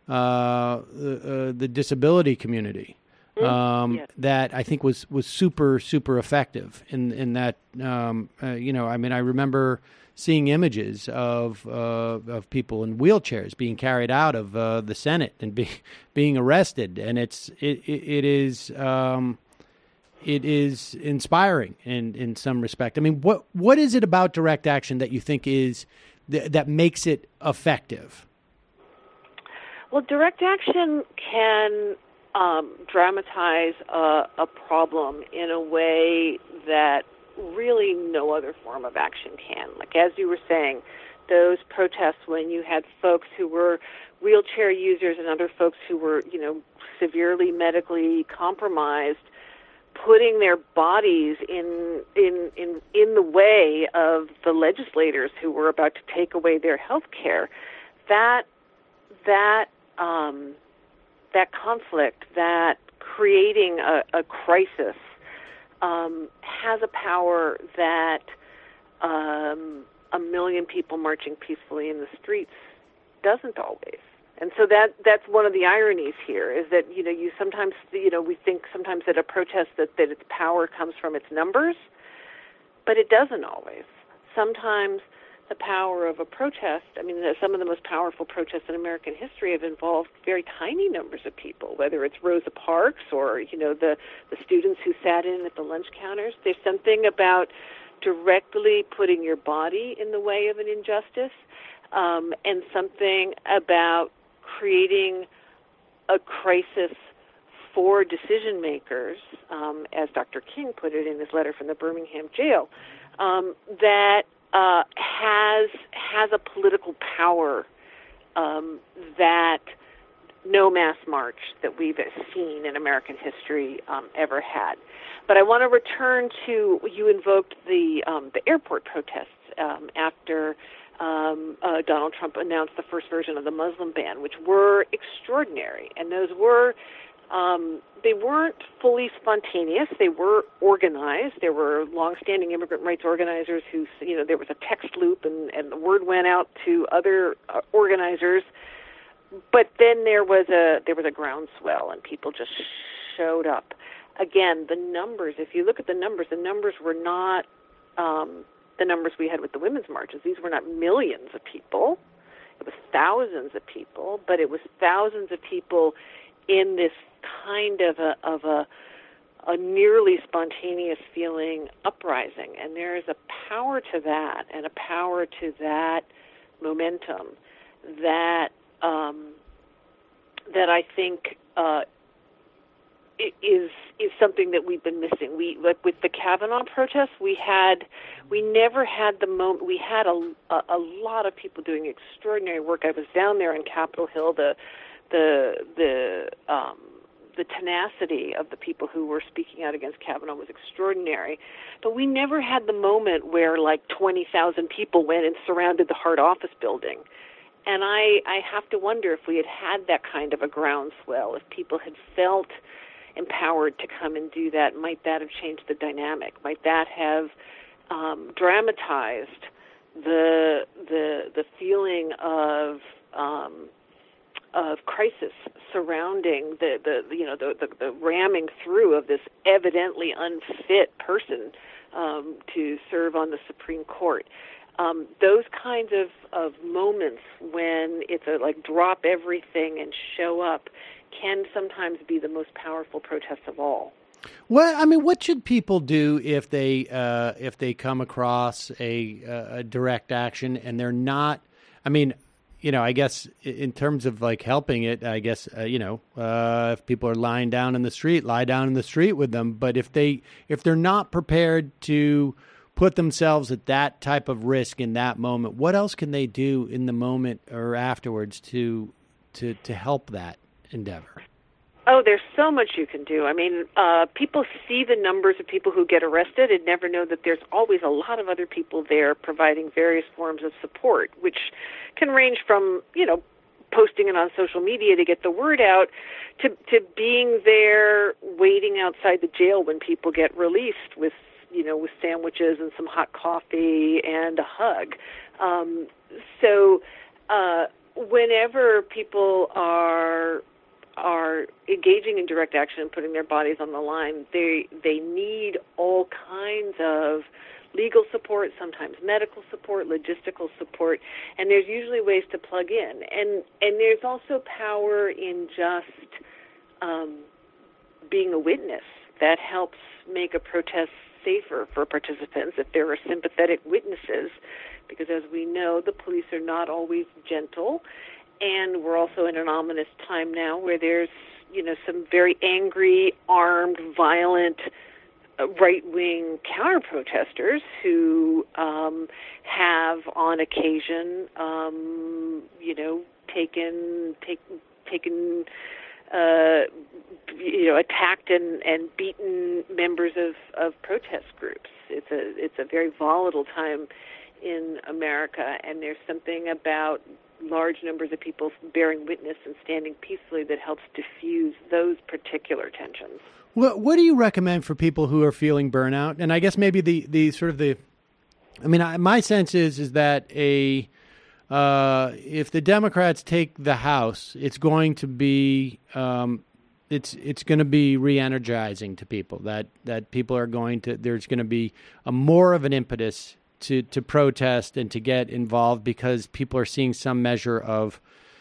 the disability community. Yes. That I think was super, super effective in that, I remember seeing images of people in wheelchairs being carried out of the Senate and being arrested. And it is inspiring in some respect. I mean, what is it about direct action that you think is that makes it effective? Well, direct action can dramatize a problem in a way that really no other form of action can. Like, as you were saying, those protests when you had folks who were wheelchair users and other folks who were, severely medically compromised, putting their bodies in the way of the legislators who were about to take away their health care, that conflict, that creating a crisis, has a power that a million people marching peacefully in the streets doesn't always. And so that's one of the ironies here, is that you sometimes we think sometimes that a protest that its power comes from its numbers, but it doesn't always. Sometimes the power of a protest, some of the most powerful protests in American history have involved very tiny numbers of people, whether it's Rosa Parks or, the students who sat in at the lunch counters. There's something about directly putting your body in the way of an injustice, and something about creating a crisis for decision makers, as Dr. King put it in his letter from the Birmingham jail, that has a political power that no mass march that we've seen in American history ever had. But I want to return to, you invoked the airport protests after Donald Trump announced the first version of the Muslim ban, which were extraordinary. And those were, they weren't fully spontaneous. They were organized. There were longstanding immigrant rights organizers who, there was a text loop and the word went out to other organizers. But then there was a groundswell and people just showed up. Again, the numbers, if you look at the numbers were not the numbers we had with the women's marches. These were not millions of people. It was thousands of people, but it was thousands of people in this kind of a nearly spontaneous feeling uprising. And there is a power to that, and a power to that momentum that I think is something that we've been missing. We, like with the Kavanaugh protests, we never had the moment. We had a lot of people doing extraordinary work. I was down there on Capitol Hill. The the tenacity of the people who were speaking out against Kavanaugh was extraordinary. But we never had the moment where like 20,000 people went and surrounded the Hart office building. And I have to wonder if we had had that kind of a groundswell, if people had felt empowered to come and do that, might that have changed the dynamic? Might that have dramatized the feeling of crisis surrounding the ramming through of this evidently unfit person to serve on the Supreme Court? Those kinds of moments when it's a like drop everything and show up can sometimes be the most powerful protests of all. Well, I mean, what should people do if they come across a direct action and they're not? I mean, I guess in terms of like helping it, I guess if people are lying down in the street, lie down in the street with them. But if they're not prepared to put themselves at that type of risk in that moment, what else can they do in the moment or afterwards to help that endeavor? Oh, there's so much you can do. I mean, people see the numbers of people who get arrested and never know that there's always a lot of other people there providing various forms of support, which can range from, posting it on social media to get the word out to being there waiting outside the jail when people get released with sandwiches and some hot coffee and a hug. So whenever people are engaging in direct action and putting their bodies on the line, they need all kinds of legal support, sometimes medical support, logistical support, and there's usually ways to plug in. And there's also power in just being a witness that helps make a protest safer for participants if there are sympathetic witnesses, because as we know, the police are not always gentle. And we're also in an ominous time now where there's, some very angry, armed, violent, right-wing counter-protesters who have, on occasion, attacked and beaten members of protest groups. It's a very volatile time in America, and there's something about large numbers of people bearing witness and standing peacefully that helps diffuse those particular tensions. What do you recommend for people who are feeling burnout? And I guess maybe my sense is that if the Democrats take the House, it's going to be it's going to be re-energizing to people. That people are there's going to be more of an impetus to protest and to get involved because people are seeing some measure of,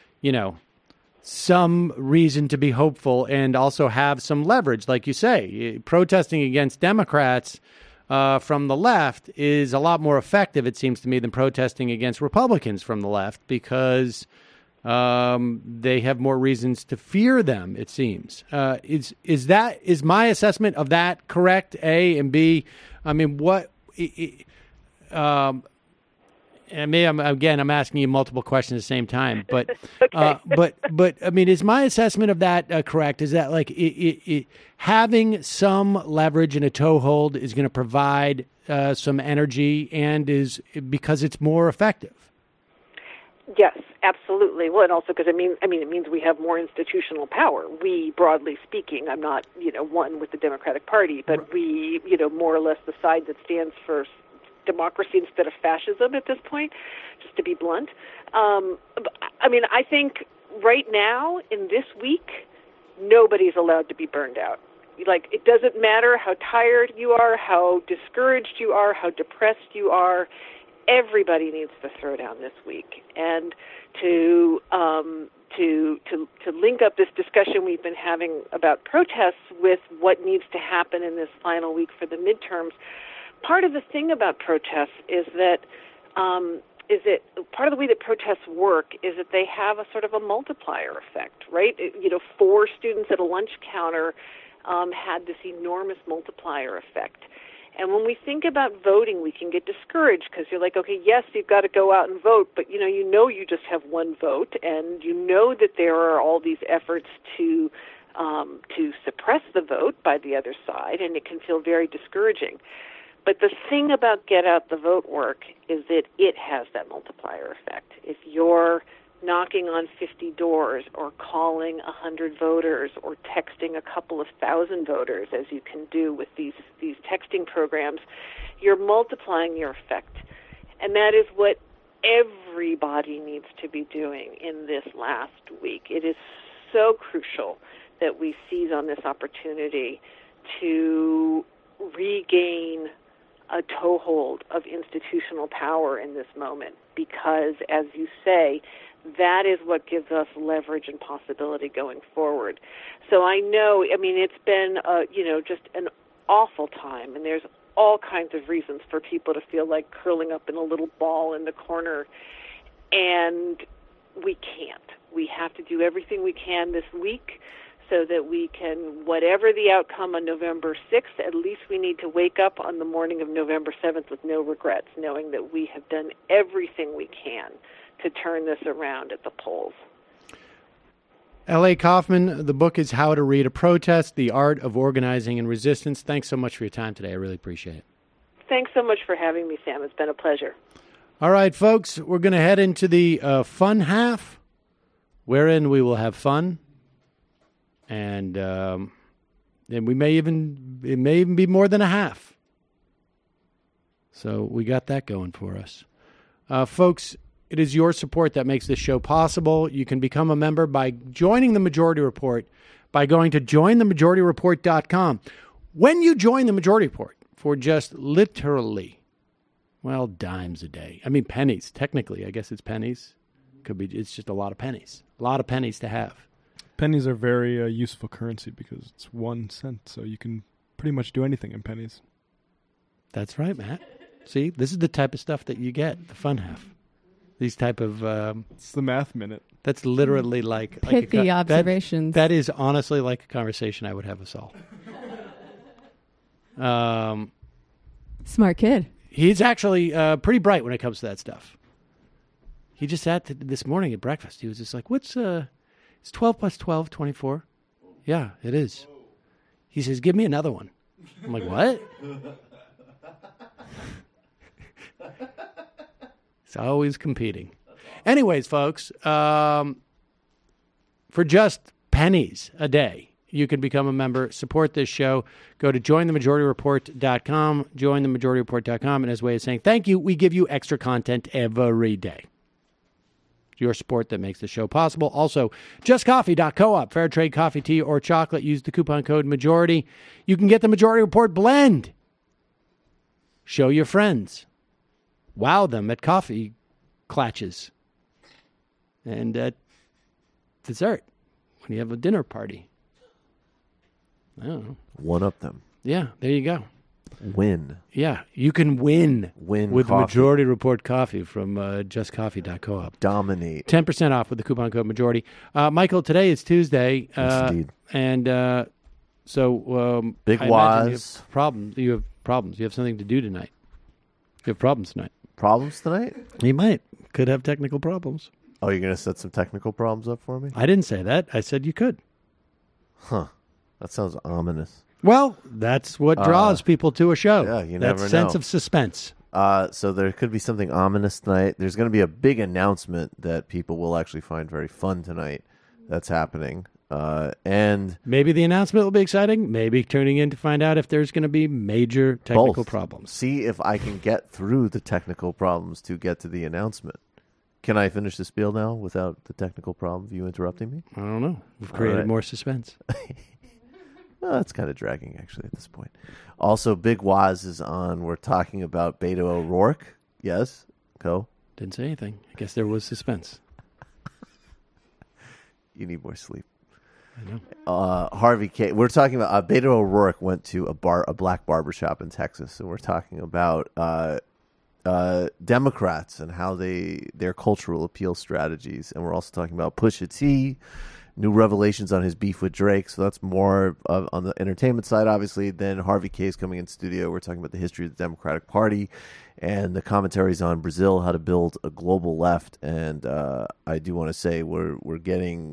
some reason to be hopeful and also have some leverage. Like you say, protesting against Democrats from the left is a lot more effective, it seems to me, than protesting against Republicans from the left because they have more reasons to fear them, it seems. Is my assessment of that correct, A? And B, I mean, and I'm asking you multiple questions at the same time, but okay. but I mean, is my assessment of that correct? Is that like having some leverage and a toehold is going to provide some energy and is because it's more effective? Yes, absolutely. Well, and also because it means we have more institutional power. We, broadly speaking, I'm not one with the Democratic Party, but we more or less the side that stands for democracy instead of fascism at this point, just to be blunt. I think right now, in this week, nobody's allowed to be burned out. Like, it doesn't matter how tired you are, how discouraged you are, how depressed you are, everybody needs to throw down this week. And to link up this discussion we've been having about protests with what needs to happen in this final week for the midterms, part of the thing about protests is that part of the way that protests work is that they have a sort of a multiplier effect, right? 4 students at a lunch counter had this enormous multiplier effect. And when we think about voting, we can get discouraged because you're like, okay, yes, you've got to go out and vote, but you just have one vote, and that there are all these efforts to to suppress the vote by the other side, and it can feel very discouraging. But the thing about Get Out the Vote work is that it has that multiplier effect. If you're knocking on 50 doors or calling 100 voters or texting a couple of thousand voters, as you can do with these texting programs, you're multiplying your effect. And that is what everybody needs to be doing in this last week. It is so crucial that we seize on this opportunity to regain a toehold of institutional power in this moment, because, as you say, that is what gives us leverage and possibility going forward. So I know, it's been, just an awful time, and there's all kinds of reasons for people to feel like curling up in a little ball in the corner, and we can't. We have to do everything we can this week so that we can, whatever the outcome on November 6th, at least we need to wake up on the morning of November 7th with no regrets, knowing that we have done everything we can to turn this around at the polls. L.A. Kaufman, the book is How to Read a Protest, The Art of Organizing and Resistance. Thanks so much for your time today. I really appreciate it. Thanks so much for having me, Sam. It's been a pleasure. All right, folks, we're going to head into the fun half, wherein we will have fun. And it may even be more than a half. So we got that going for us. Folks, it is your support that makes this show possible. You can become a member by joining the Majority Report by going to jointhemajorityreport.com. When you join the Majority Report for just literally, dimes a day. Pennies. Technically, I guess it's pennies. It's just a lot of pennies. A lot of pennies to have. Pennies are very useful currency because it's 1 cent, so you can pretty much do anything in pennies. That's right, Matt. See, this is the type of stuff that you get, the fun half. These type of... it's the math minute. That's literally like... Pithy observations. That is honestly like a conversation I would have with Saul. Smart kid. He's actually pretty bright when it comes to that stuff. He just sat this morning at breakfast. He was just like, what's... It's 12 plus 12, 24. Yeah, it is. He says, give me another one. I'm like, what? It's always competing. Anyways, folks, for just pennies a day, you can become a member, support this show. Go to jointhemajorityreport.com, jointhemajorityreport.com, and as a way of saying thank you, we give you extra content every day. Your support that makes the show possible. Also, justcoffee.coop, fair trade coffee, tea, or chocolate. Use the coupon code MAJORITY. You can get the Majority Report blend. Show your friends. Wow them at coffee clatches. And at dessert when you have a dinner party. I don't know. One up them. Yeah, there you go. Win. Yeah, you can win with coffee. Majority Report coffee from justcoffee.coop. Dominate. 10% off with the coupon code Majority. Michael, today is Tuesday. Yes, indeed. And so Big I Waz. imagine you have problems. You have something to do tonight. You have problems tonight. Problems tonight? You might. Could have technical problems. Oh, you're going to set some technical problems up for me? I didn't say that. I said you could. Huh. That sounds ominous. Well, that's what draws people to a show. Yeah, you never know. That sense of suspense. So there could be something ominous tonight. There's going to be a big announcement that people will actually find very fun tonight that's happening. And maybe the announcement will be exciting. Maybe tuning in to find out if there's going to be major technical problems. See if I can get through the technical problems to get to the announcement. Can I finish the spiel now without the technical problem of you interrupting me? I don't know. We've created more suspense. Well, that's kind of dragging, actually, at this point. Also, Big Waz is on. We're talking about Beto O'Rourke. Yes? Go. Didn't say anything. I guess there was suspense. You need more sleep. I know. Harvey K. We're talking about Beto O'Rourke went to a black barbershop in Texas, and we're talking about Democrats and how their cultural appeal strategies, and we're also talking about Pusha T, new revelations on his beef with Drake. So that's more on the entertainment side, obviously. Then Harvey K is coming in studio. We're talking about the history of the Democratic Party and the commentaries on Brazil, how to build a global left. And I do want to say we're getting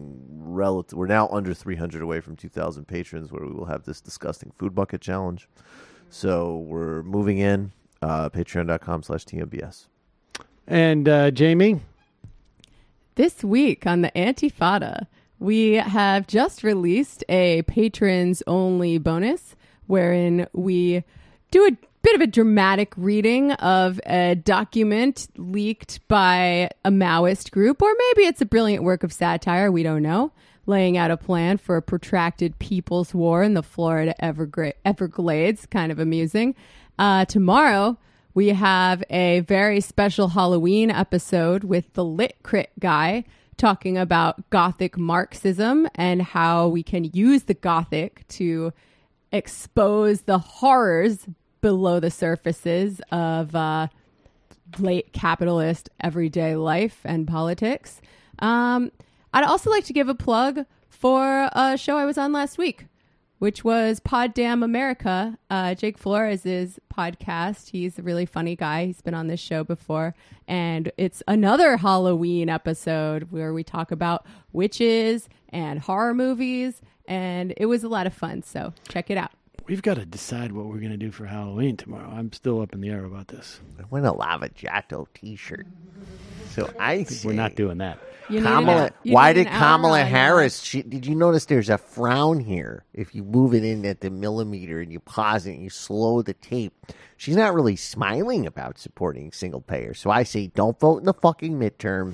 we're now under 300 away from 2,000 patrons, where we will have this disgusting food bucket challenge. So we're moving in. Patreon.com/TMBS. And Jamie? This week on the Antifada, we have just released a patrons-only bonus wherein we do a bit of a dramatic reading of a document leaked by a Maoist group, or maybe it's a brilliant work of satire, we don't know, laying out a plan for a protracted people's war in the Florida Everglades. Kind of amusing. Tomorrow, we have a very special Halloween episode with the Lit Crit guy talking about Gothic Marxism and how we can use the Gothic to expose the horrors below the surfaces of late capitalist everyday life and politics. I'd also like to give a plug for a show I was on last week, which was Pod Damn America, Jake Flores' podcast. He's a really funny guy. He's been on this show before. And it's another Halloween episode where we talk about witches and horror movies. And it was a lot of fun. So check it out. We've got to decide what we're going to do for Halloween tomorrow. I'm still up in the air about this. I want a Lava Jato t-shirt. So I say, we're not doing that. Why did Kamala Harris? Did you notice there's a frown here? If you move it in at the millimeter and you pause it and you slow the tape, she's not really smiling about supporting single payer. So I say, don't vote in the fucking midterms.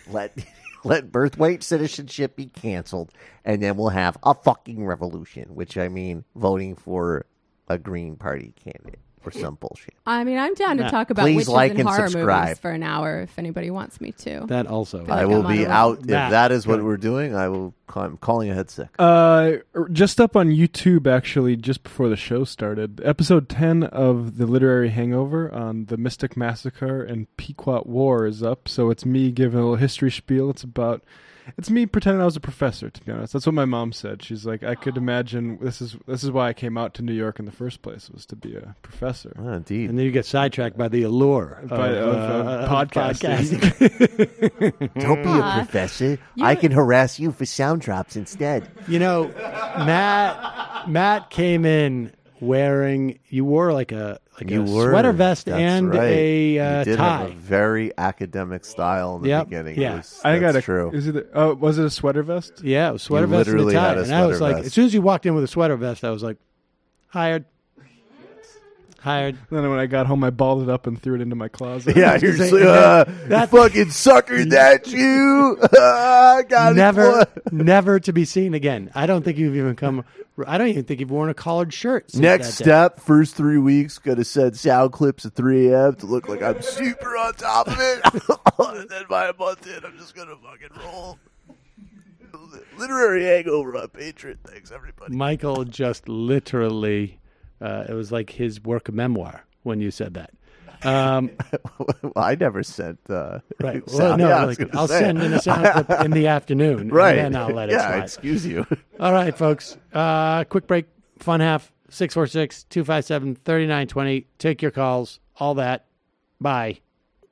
Let birth weight citizenship be canceled, and then we'll have a fucking revolution. Which I mean, voting for a Green Party candidate or some bullshit. I mean, I'm down to talk about witches and horror movies for an hour if anybody wants me to. That also. I will be out. If that is what we're doing, I'm calling ahead sick. Just up on YouTube, actually, just before the show started, episode 10 of The Literary Hangover on the Mystic Massacre and Pequot War is up. So it's me giving a little history spiel. It's me pretending I was a professor, to be honest. That's what my mom said. She's like, I could imagine this is why I came out to New York in the first place, was to be a professor. Oh, indeed. And then you get sidetracked by the allure of podcasting. Don't be a professor. I can harass you for sound drops instead. You know, Matt came in wearing, you wore like a sweater vest and a you did tie. Have a very academic style in the beginning. Yeah, that's true. Was it a sweater vest? Yeah, it was sweater vest and a tie. And I was like, as soon as you walked in with a sweater vest, I was like, hired. Then when I got home, I balled it up and threw it into my closet. Yeah, you're that fucking sucker, that you. Never to be seen again. I don't think you've even worn a collared shirt. Next step, first 3 weeks, gonna send sound clips at 3 a.m. to look like I'm super on top of it. And then by a month in, I'm just gonna fucking roll. Literary Hangover on Patreon. Thanks, everybody. Michael just literally... it was like his work memoir when you said that. Well, I never sent. Right. Well, no, I'll send in a sound clip in the afternoon. Right. And then I'll let it slide. Excuse you. All right, folks. Quick break. Fun half. 646-257-3920. Take your calls. All that. Bye.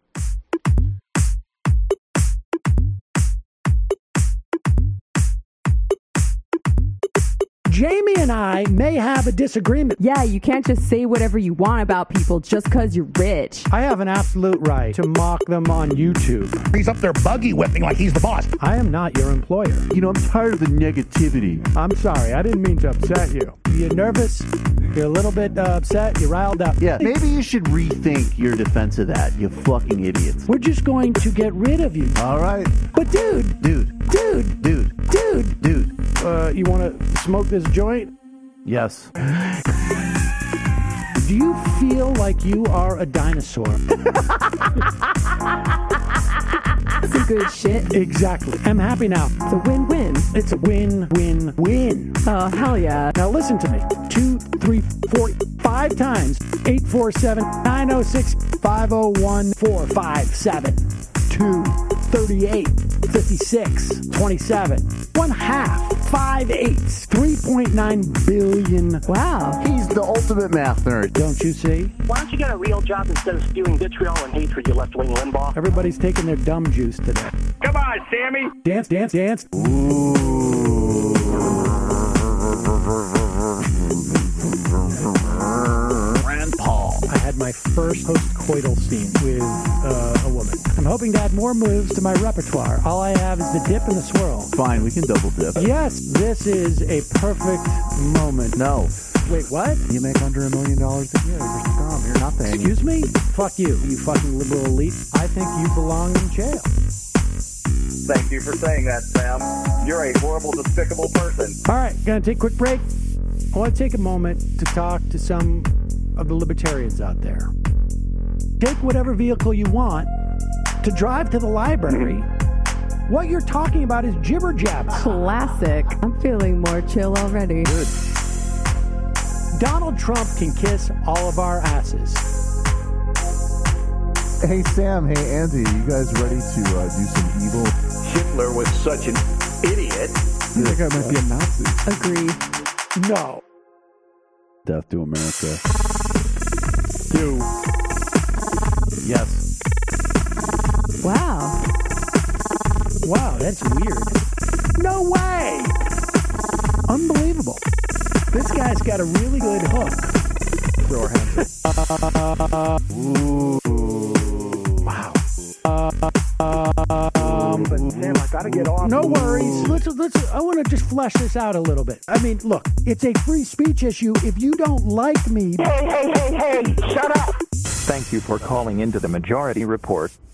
Jamie and I may have a disagreement. Yeah, you can't just say whatever you want about people just because you're rich. I have an absolute right to mock them on YouTube. He's up there buggy whipping like he's the boss. I am not your employer. You know, I'm tired of the negativity. I'm sorry. I didn't mean to upset you. You're nervous? You're a little bit upset? You're riled up? Yeah, maybe you should rethink your defense of that, you fucking idiots. We're just going to get rid of you. All right. But dude. You want to smoke this joint? Yes. Do you feel like you are a dinosaur? Some good shit. Exactly. I'm happy now. It's a win-win. It's a win-win-win. Oh, hell yeah. Now listen to me. 2, 3, 4, 5 times. 847-906-501-457. 2, 38, 56, 27. 1/2. 5 8s. 3.9 billion. Wow. He's the ultimate math nerd. Don't you see? Why don't you get a real job instead of spewing vitriol and hatred, you left-wing Limbaugh? Everybody's taking their dumb juice today. Come on, Sammy. Dance. Ooh. first post-coital scene with a woman. I'm hoping to add more moves to my repertoire. All I have is the dip and the swirl. Fine, we can double dip. Yes, this is a perfect moment. No. Wait, what? You make under $1 million a year. You're scum. You're nothing. Excuse me? Fuck you, you fucking liberal elite. I think you belong in jail. Thank you for saying that, Sam. You're a horrible, despicable person. All right, gonna take a quick break. I want to take a moment to talk to some of the libertarians out there. Take whatever vehicle you want to drive to the library. What you're talking about is jibber jabber. Classic. I'm feeling more chill already. Good. Donald Trump can kiss all of our asses. Hey, Sam. Hey, Andy. You guys ready to do some evil? Hitler was such an idiot. That guy might be a Nazi. Agree. No. Death to America. Do. Yes. Wow. Wow, that's weird. No way! Unbelievable. This guy's got a really good hook. Throw our hands up. Ooh. Wow. But Sam, I gotta get off. No worries. Let's. I want to just flesh this out a little bit. I mean, look, it's a free speech issue. If you don't like me, Hey, shut up! Thank you for calling into the Majority Report.